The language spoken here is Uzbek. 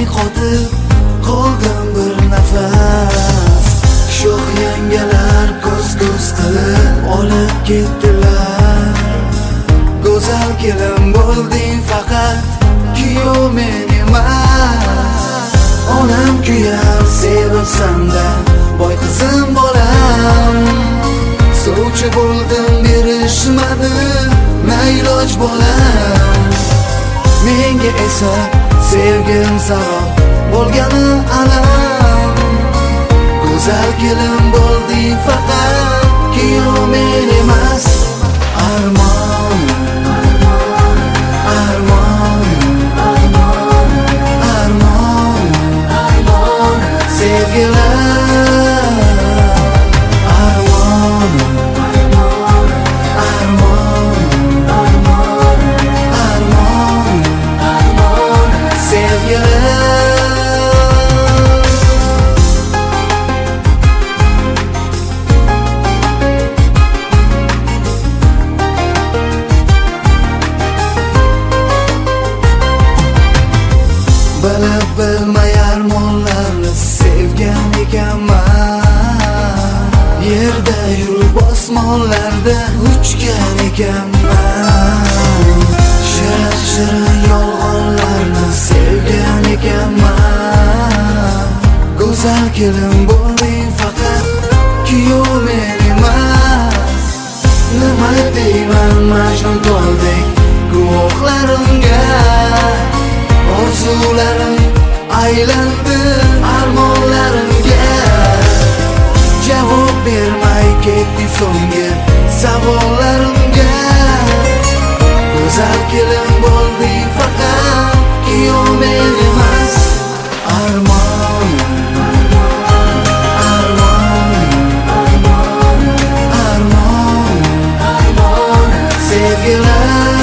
qotib qoldim bir nafas. Sho'x yangalar ko'z-ko'z qilib olib ketdilar. Go'zal kelin bo'lding faqat kuyov men emas. Onam kuyar sevilsam-da boy qizim bolam. Sovchi bo'ldim berishmadi nailoj bolam. Menga esa sevgim sarob bo'lgani alam. Go'zal kelin bo'lding faqat kuyov men emas. Armon, armon, armon, armon, armon, sevgilar. Armon, armon, armon, armon, armon, armon, sevgilar. Bilib bilmay armonlarni sevgan ekanman. Yerda yurib osmonlarda uchgan ekanman. Shirin yolg'onlarni sevgan ekanman. Go'zal kelin bo'lding faqat kuyov men emas. Nima deyman Majnun to'ldek guvohlarimga. Orzularim aylandi armonlarimga. Javob bermay ketdi so'nggi savollarimga. Go'zal kelin bo'lding faqat kuyov men emas. Armon, armon, armon, armon, armon, sevgilar.